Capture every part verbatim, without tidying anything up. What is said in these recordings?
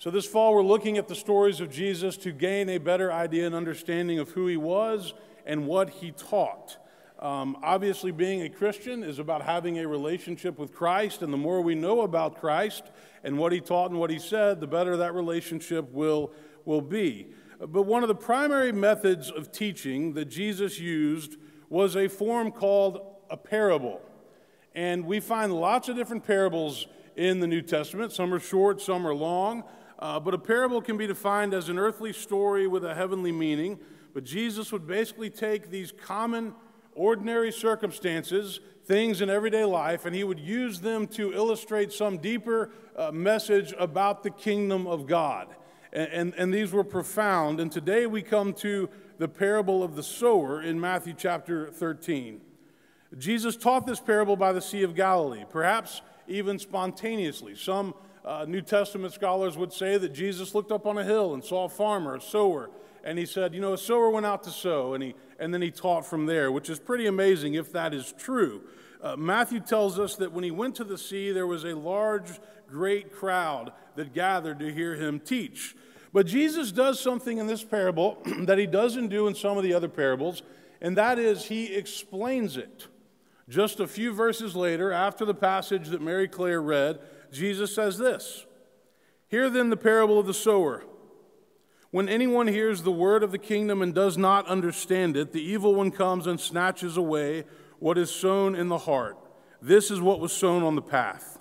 So this fall, we're looking at the stories of Jesus to gain a better idea and understanding of who he was and what he taught. Um, obviously, being a Christian is about having a relationship with Christ, and the more we know about Christ and what he taught and what he said, the better that relationship will, will be. But one of the primary methods of teaching that Jesus used was a form called a parable. And we find lots of different parables in the New Testament. Some are short, some are long. Uh, but a parable can be defined as an earthly story with a heavenly meaning. But Jesus would basically take these common, ordinary circumstances, things in everyday life, and he would use them to illustrate some deeper uh, message about the kingdom of God. And, and, and these were profound. And today we come to the parable of the sower in Matthew chapter thirteen. Jesus taught this parable by the Sea of Galilee, perhaps even spontaneously. Some Uh, New Testament scholars would say that Jesus looked up on a hill and saw a farmer, a sower, and he said, you know, a sower went out to sow, and he and then he taught from there, which is pretty amazing if that is true. Uh, Matthew tells us that when he went to the sea, there was a large, great crowd that gathered to hear him teach. But Jesus does something in this parable that he doesn't do in some of the other parables, and that is he explains it. Just a few verses later, after the passage that Mary Claire read, Jesus says this, "Hear then the parable of the sower. When anyone hears the word of the kingdom and does not understand it, the evil one comes and snatches away what is sown in the heart. This is what was sown on the path.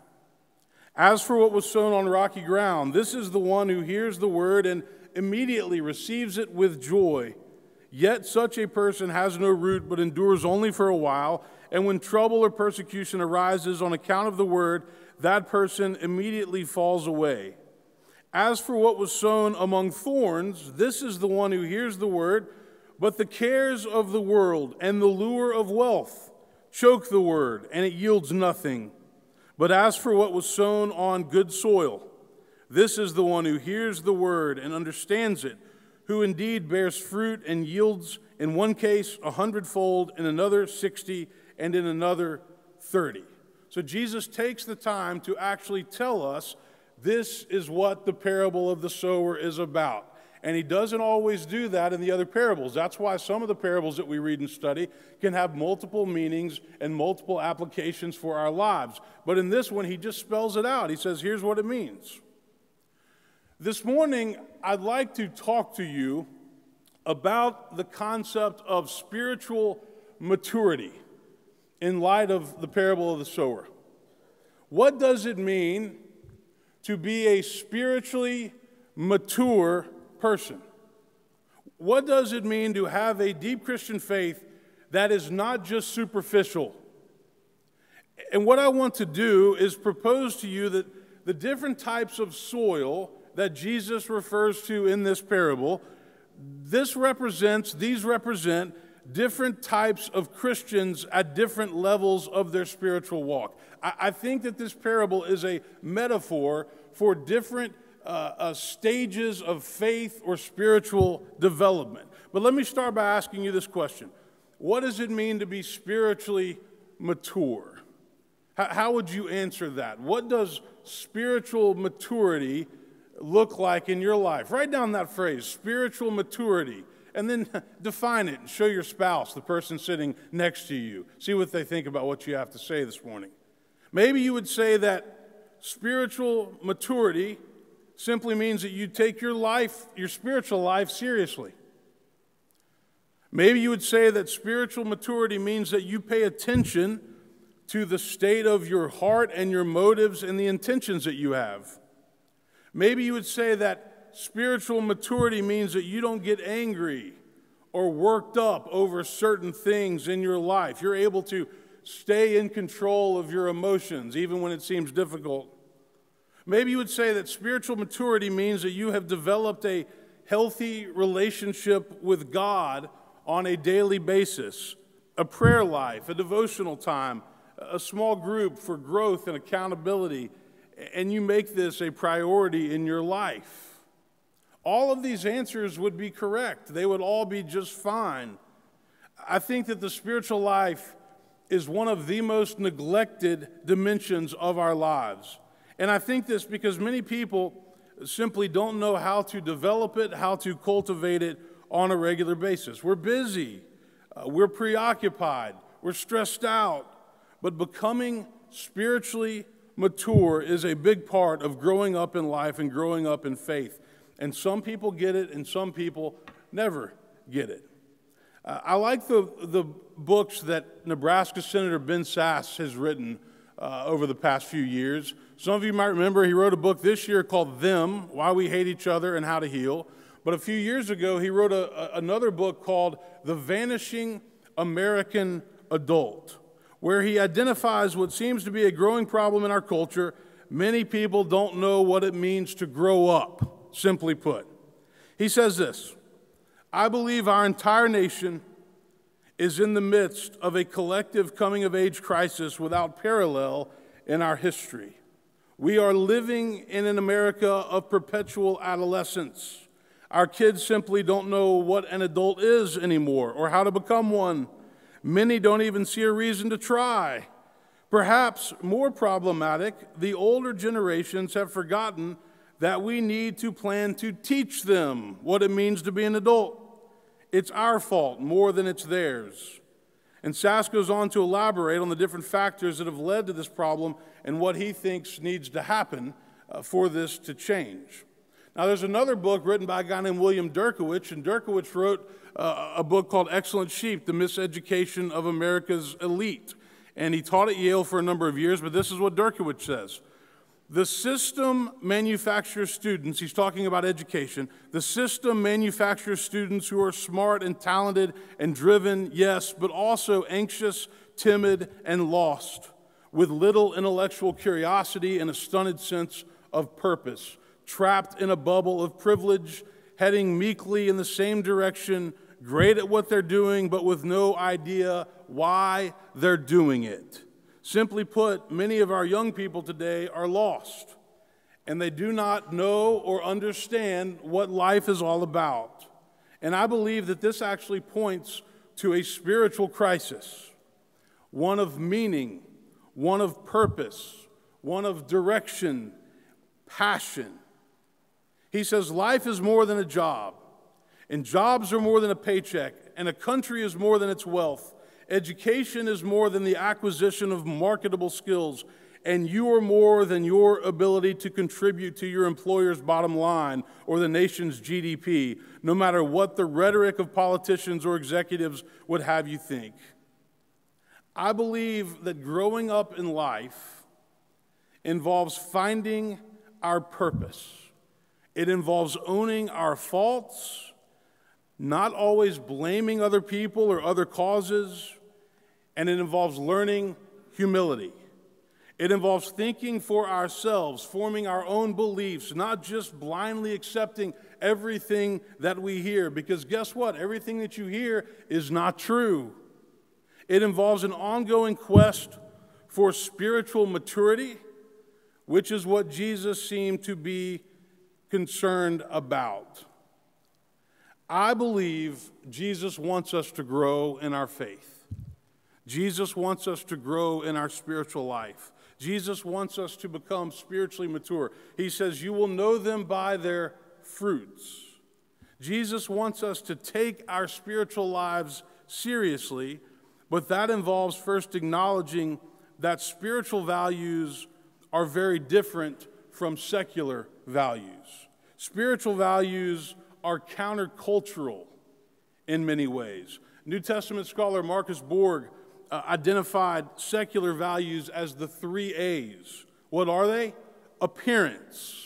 As for what was sown on rocky ground, this is the one who hears the word and immediately receives it with joy. Yet such a person has no root but endures only for a while, and when trouble or persecution arises on account of the word, that person immediately falls away. As for what was sown among thorns, this is the one who hears the word, but the cares of the world and the lure of wealth choke the word, and it yields nothing. But as for what was sown on good soil, this is the one who hears the word and understands it, who indeed bears fruit and yields in one case a hundredfold, in another sixty, and in another thirty." So Jesus takes the time to actually tell us this is what the parable of the sower is about. And he doesn't always do that in the other parables. That's why some of the parables that we read and study can have multiple meanings and multiple applications for our lives. But in this one, he just spells it out. He says, here's what it means. This morning, I'd like to talk to you about the concept of spiritual maturity in light of the parable of the sower. What does it mean to be a spiritually mature person? What does it mean to have a deep Christian faith that is not just superficial? And what I want to do is propose to you that the different types of soil that Jesus refers to in this parable, this represents, these represent different types of Christians at different levels of their spiritual walk. I, I think that this parable is a metaphor for different uh, uh, stages of faith or spiritual development. But let me start by asking you this question. What does it mean to be spiritually mature? How, how would you answer that? What does spiritual maturity look like in your life? Write down that phrase, spiritual maturity. And then define it and show your spouse, the person sitting next to you. See what they think about what you have to say this morning. Maybe you would say that spiritual maturity simply means that you take your life, your spiritual life, seriously. Maybe you would say that spiritual maturity means that you pay attention to the state of your heart and your motives and the intentions that you have. Maybe you would say that spiritual maturity means that you don't get angry or worked up over certain things in your life. You're able to stay in control of your emotions, even when it seems difficult. Maybe you would say that spiritual maturity means that you have developed a healthy relationship with God on a daily basis, a prayer life, a devotional time, a small group for growth and accountability, and you make this a priority in your life. All of these answers would be correct. They would all be just fine. I think that the spiritual life is one of the most neglected dimensions of our lives. And I think this because many people simply don't know how to develop it, how to cultivate it on a regular basis. We're busy, uh, we're preoccupied, we're stressed out, but becoming spiritually mature is a big part of growing up in life and growing up in faith. And some people get it and some people never get it. Uh, I like the, the books that Nebraska Senator Ben Sasse has written uh, over the past few years. Some of you might remember he wrote a book this year called Them, Why We Hate Each Other and How to Heal. But a few years ago, he wrote a, a, another book called The Vanishing American Adult, where he identifies what seems to be a growing problem in our culture. Many people don't know what it means to grow up, simply put. He says this: I believe our entire nation is in the midst of a collective coming-of-age crisis without parallel in our history. We are living in an America of perpetual adolescence. Our kids simply don't know what an adult is anymore or how to become one. Many don't even see a reason to try. Perhaps more problematic, the older generations have forgotten that we need to plan to teach them what it means to be an adult. It's our fault more than it's theirs. And Sasse goes on to elaborate on the different factors that have led to this problem and what he thinks needs to happen uh, for this to change. Now, there's another book written by a guy named William Derkowitz, and Derkowitz wrote uh, a book called Excellent Sheep, The Miseducation of America's Elite. And he taught at Yale for a number of years, but this is what Derkowitz says. The system manufactures students, he's talking about education, the system manufactures students who are smart and talented and driven, yes, but also anxious, timid, and lost, with little intellectual curiosity and a stunted sense of purpose, trapped in a bubble of privilege, heading meekly in the same direction, great at what they're doing, but with no idea why they're doing it. Simply put, many of our young people today are lost, and they do not know or understand what life is all about. And I believe that this actually points to a spiritual crisis, one of meaning, one of purpose, one of direction, passion. He says life is more than a job, and jobs are more than a paycheck, and a country is more than its wealth. Education is more than the acquisition of marketable skills, and you are more than your ability to contribute to your employer's bottom line or the nation's G D P, no matter what the rhetoric of politicians or executives would have you think. I believe that growing up in life involves finding our purpose. It involves owning our faults, not always blaming other people or other causes, and it involves learning humility. It involves thinking for ourselves, forming our own beliefs, not just blindly accepting everything that we hear, because guess what? Everything that you hear is not true. It involves an ongoing quest for spiritual maturity, which is what Jesus seemed to be concerned about. I believe Jesus wants us to grow in our faith. Jesus wants us to grow in our spiritual life. Jesus wants us to become spiritually mature. He says, you will know them by their fruits. Jesus wants us to take our spiritual lives seriously, but that involves first acknowledging that spiritual values are very different from secular values. Spiritual values are countercultural in many ways. New Testament scholar Marcus Borg uh, identified secular values as the three A's. What are they? Appearance,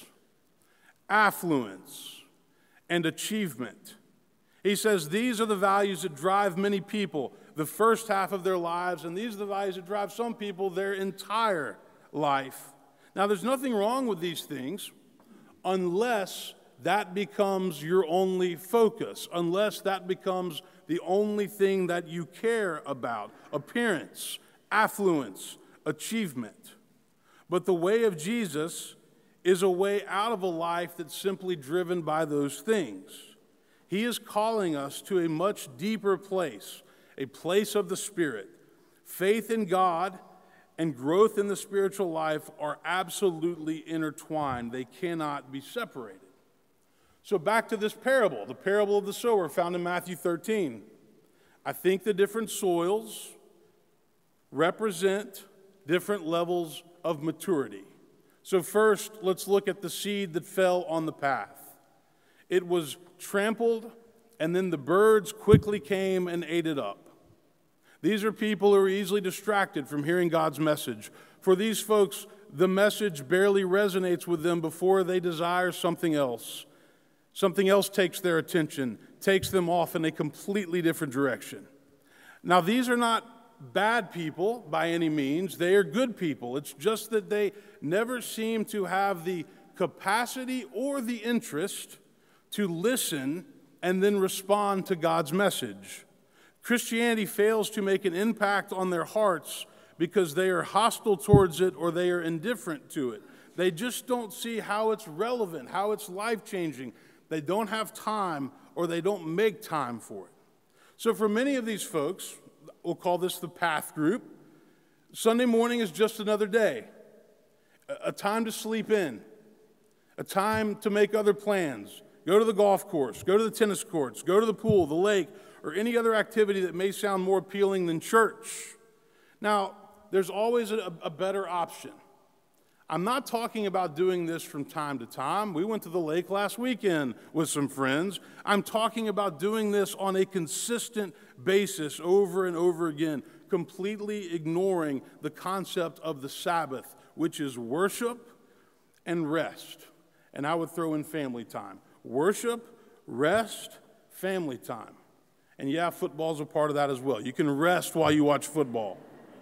affluence, and achievement. He says these are the values that drive many people the first half of their lives, and these are the values that drive some people their entire life. Now, there's nothing wrong with these things unless that becomes your only focus, unless that becomes the only thing that you care about: appearance, affluence, achievement. But the way of Jesus is a way out of a life that's simply driven by those things. He is calling us to a much deeper place, a place of the Spirit, faith in God and growth in the spiritual life are absolutely intertwined. They cannot be separated. So back to this parable, the parable of the sower found in Matthew thirteen. I think the different soils represent different levels of maturity. So first, let's look at the seed that fell on the path. It was trampled, and then the birds quickly came and ate it up. These are people who are easily distracted from hearing God's message. For these folks, the message barely resonates with them before they desire something else. Something else takes their attention, takes them off in a completely different direction. Now, these are not bad people by any means. They are good people. It's just that they never seem to have the capacity or the interest to listen and then respond to God's message. Christianity fails to make an impact on their hearts because they are hostile towards it or they are indifferent to it. They just don't see how it's relevant, how it's life-changing. They don't have time or they don't make time for it. So for many of these folks, we'll call this the path group, Sunday morning is just another day, a time to sleep in, a time to make other plans, go to the golf course, go to the tennis courts, go to the pool, the lake, or any other activity that may sound more appealing than church. Now, there's always a, a better option. I'm not talking about doing this from time to time. We went to the lake last weekend with some friends. I'm talking about doing this on a consistent basis over and over again, completely ignoring the concept of the Sabbath, which is worship and rest. And I would throw in family time. Worship, rest, family time. And yeah, football's a part of that as well. You can rest while you watch football.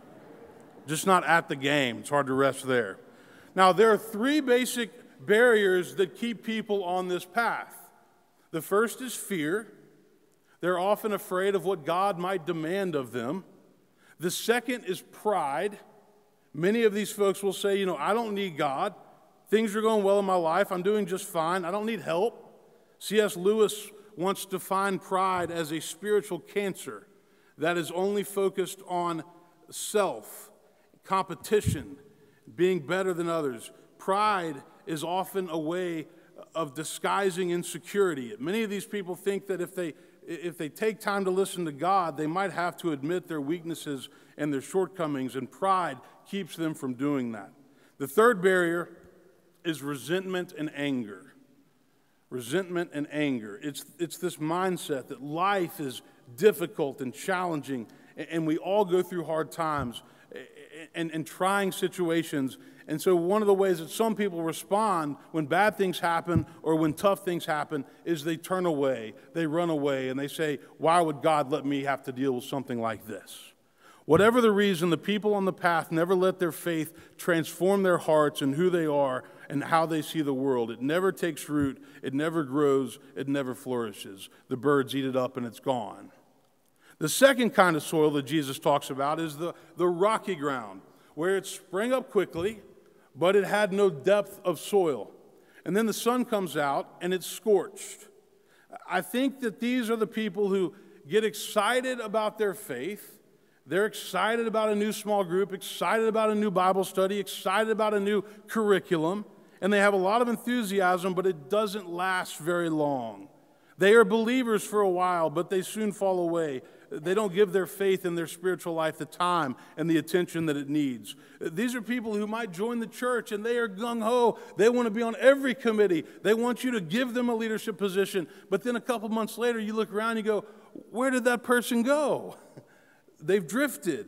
Just not at the game. It's hard to rest there. Now, there are three basic barriers that keep people on this path. The first is fear. They're often afraid of what God might demand of them. The second is pride. Many of these folks will say, you know, I don't need God. Things are going well in my life. I'm doing just fine. I don't need help. C S Lewis once defined pride as a spiritual cancer that is only focused on self, competition, being better than others. Pride is often a way of disguising insecurity. Many of these people think that if they if they take time to listen to God, they might have to admit their weaknesses and their shortcomings, and pride keeps them from doing that. The third barrier is resentment and anger. Resentment and anger. It's, it's this mindset that life is difficult and challenging, and we all go through hard times and, and trying situations. And so one of the ways that some people respond when bad things happen or when tough things happen is they turn away, they run away, and they say, why would God let me have to deal with something like this? Whatever the reason, the people on the path never let their faith transform their hearts and who they are and how they see the world. It never takes root, it never grows, it never flourishes. The birds eat it up and it's gone. The second kind of soil that Jesus talks about is the, the rocky ground, where it sprang up quickly, but it had no depth of soil. And then the sun comes out and it's scorched. I think that these are the people who get excited about their faith. They're excited about a new small group, excited about a new Bible study, excited about a new curriculum, and they have a lot of enthusiasm, but it doesn't last very long. They are believers for a while, but they soon fall away. They don't give their faith and their spiritual life the time and the attention that it needs. These are people who might join the church, and they are gung-ho. They want to be on every committee. They want you to give them a leadership position, but then a couple months later, you look around and you go, where did that person go? They've drifted.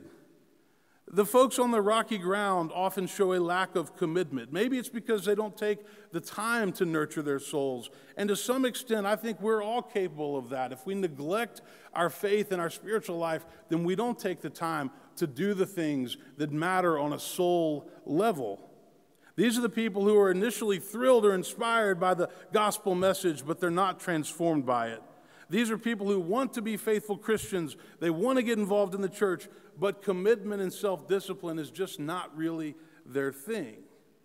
The folks on the rocky ground often show a lack of commitment. Maybe it's because they don't take the time to nurture their souls. And to some extent, I think we're all capable of that. If we neglect our faith and our spiritual life, then we don't take the time to do the things that matter on a soul level. These are the people who are initially thrilled or inspired by the gospel message, but they're not transformed by it. These are people who want to be faithful Christians. They want to get involved in the church, but commitment and self-discipline is just not really their thing.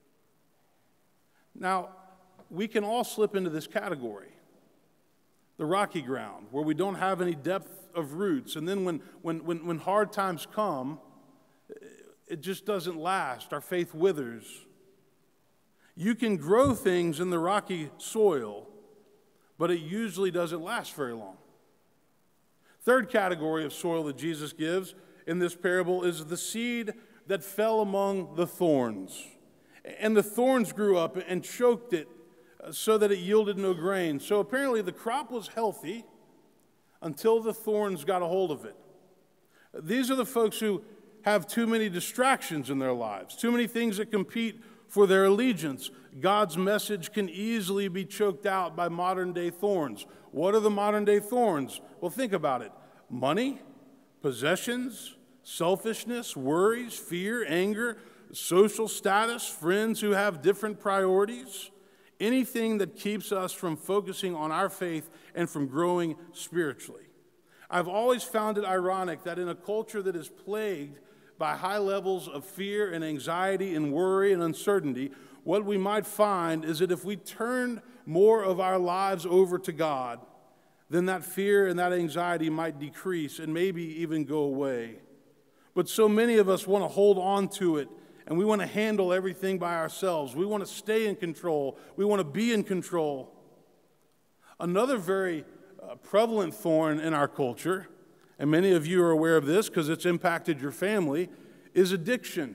Now, we can all slip into this category, the rocky ground, where we don't have any depth of roots. And then when, when, when, when hard times come, it just doesn't last. Our faith withers. You can grow things in the rocky soil, but it usually doesn't last very long. Third category of soil that Jesus gives in this parable is the seed that fell among the thorns. And the thorns grew up and choked it so that it yielded no grain. So apparently the crop was healthy until the thorns got a hold of it. These are the folks who have too many distractions in their lives, too many things that compete for their allegiance. God's message can easily be choked out by modern-day thorns. What are the modern-day thorns? Well, think about it. Money, possessions, selfishness, worries, fear, anger, social status, friends who have different priorities, anything that keeps us from focusing on our faith and from growing spiritually. I've always found it ironic that in a culture that is plagued by high levels of fear and anxiety and worry and uncertainty, what we might find is that if we turned more of our lives over to God, then that fear and that anxiety might decrease and maybe even go away. But so many of us want to hold on to it, and we want to handle everything by ourselves. We want to stay in control. We want to be in control. Another very uh, prevalent thorn in our culture, and many of you are aware of this because it's impacted your family, is addiction.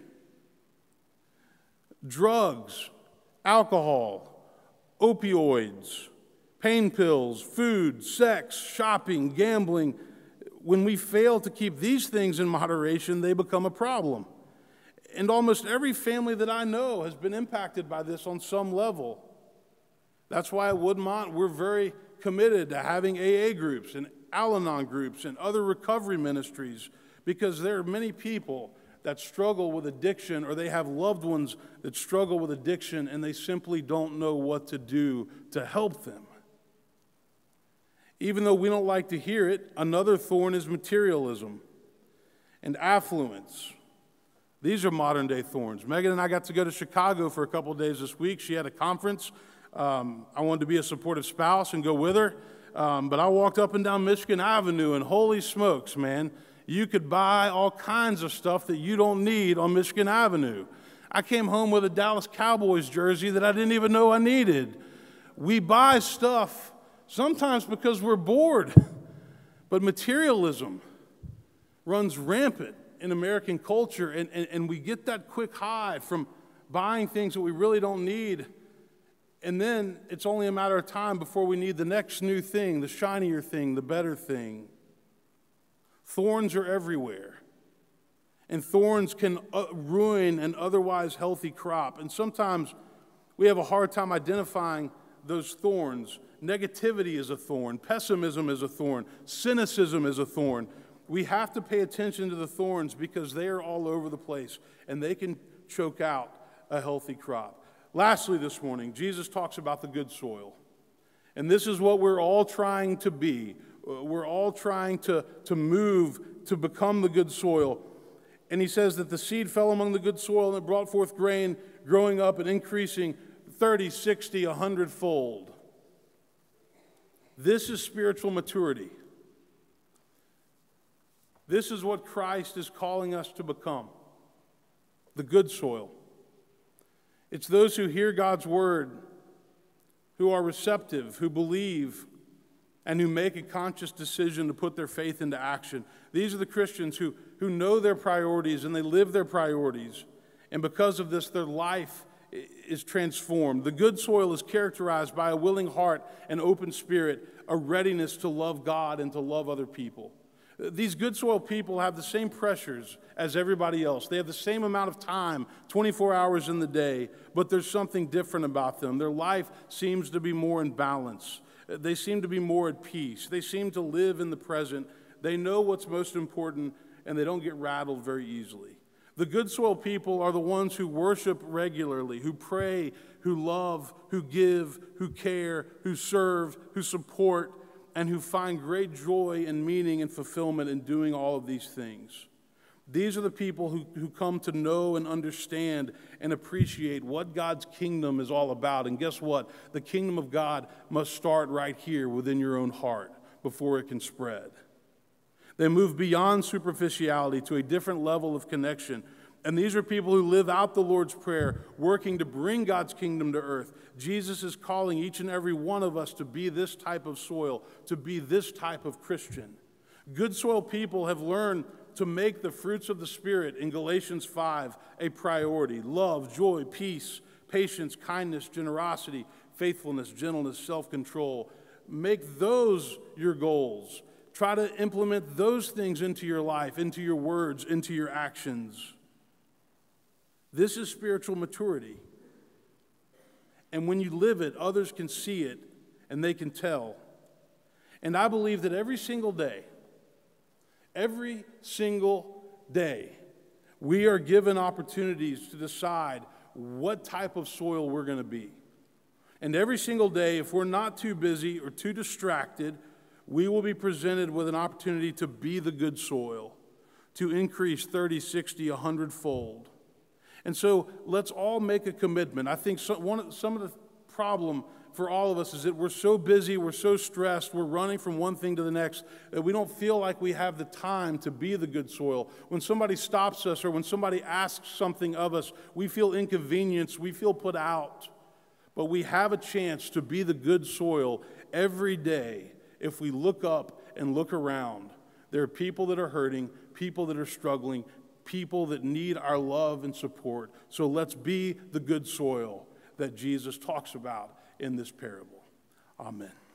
Drugs, alcohol, opioids, pain pills, food, sex, shopping, gambling. When we fail to keep these things in moderation, they become a problem. And almost every family that I know has been impacted by this on some level. That's why at Woodmont we're very committed to having A A groups and Al-Anon groups and other recovery ministries, because there are many people that struggle with addiction, or they have loved ones that struggle with addiction, and they simply don't know what to do to help them. Even though we don't like to hear it, another thorn is materialism and affluence. These are modern day thorns. Megan and I got to go to Chicago for a couple of days this week. She had a conference. Um, I wanted to be a supportive spouse and go with her. Um, but I walked up and down Michigan Avenue, and holy smokes, man, you could buy all kinds of stuff that you don't need on Michigan Avenue. I came home with a Dallas Cowboys jersey that I didn't even know I needed. We buy stuff sometimes because we're bored, but materialism runs rampant in American culture, and, and, and we get that quick high from buying things that we really don't need, and then it's only a matter of time before we need the next new thing, the shinier thing, the better thing. Thorns are everywhere, and thorns can uh, ruin an otherwise healthy crop, and sometimes we have a hard time identifying those thorns. Negativity is a thorn. Pessimism is a thorn. Cynicism is a thorn. We have to pay attention to the thorns because they are all over the place, and they can choke out a healthy crop. Lastly this morning, Jesus talks about the good soil. And this is what we're all trying to be. We're all trying to, to move to become the good soil. And he says that the seed fell among the good soil, and it brought forth grain, growing up and increasing thirty, sixty, a hundred fold. This is spiritual maturity. This is what Christ is calling us to become, the good soil. It's those who hear God's word, who are receptive, who believe, and who make a conscious decision to put their faith into action. These are the Christians who, who know their priorities and they live their priorities. And because of this, their life is transformed. The good soil is characterized by a willing heart, an open spirit, a readiness to love God and to love other people. These good soil people have the same pressures as everybody else. They have the same amount of time, twenty-four hours in the day, but there's something different about them. Their life seems to be more in balance. They seem to be more at peace. They seem to live in the present. They know what's most important, and they don't get rattled very easily. The good soil people are the ones who worship regularly, who pray, who love, who give, who care, who serve, who support, and who find great joy and meaning and fulfillment in doing all of these things. These are the people who, who come to know and understand and appreciate what God's kingdom is all about. And guess what? The kingdom of God must start right here within your own heart before it can spread. They move beyond superficiality to a different level of connection. And these are people who live out the Lord's Prayer, working to bring God's kingdom to earth. Jesus is calling each and every one of us to be this type of soil, to be this type of Christian. Good soil people have learned to make the fruits of the Spirit in Galatians five a priority. Love, joy, peace, patience, kindness, generosity, faithfulness, gentleness, self-control. Make those your goals. Try to implement those things into your life, into your words, into your actions. This is spiritual maturity. And when you live it, others can see it and they can tell. And I believe that every single day, every single day, we are given opportunities to decide what type of soil we're going to be. And every single day, if we're not too busy or too distracted, we will be presented with an opportunity to be the good soil, to increase thirty, sixty, one hundred fold. And so let's all make a commitment. I think some, one of, some of the problem for all of us is that we're so busy, we're so stressed, we're running from one thing to the next, that we don't feel like we have the time to be the good soil. When somebody stops us or when somebody asks something of us, we feel inconvenienced, we feel put out. But we have a chance to be the good soil every day if we look up and look around. There are people that are hurting, people that are struggling, people that need our love and support. So let's be the good soil that Jesus talks about in this parable. Amen.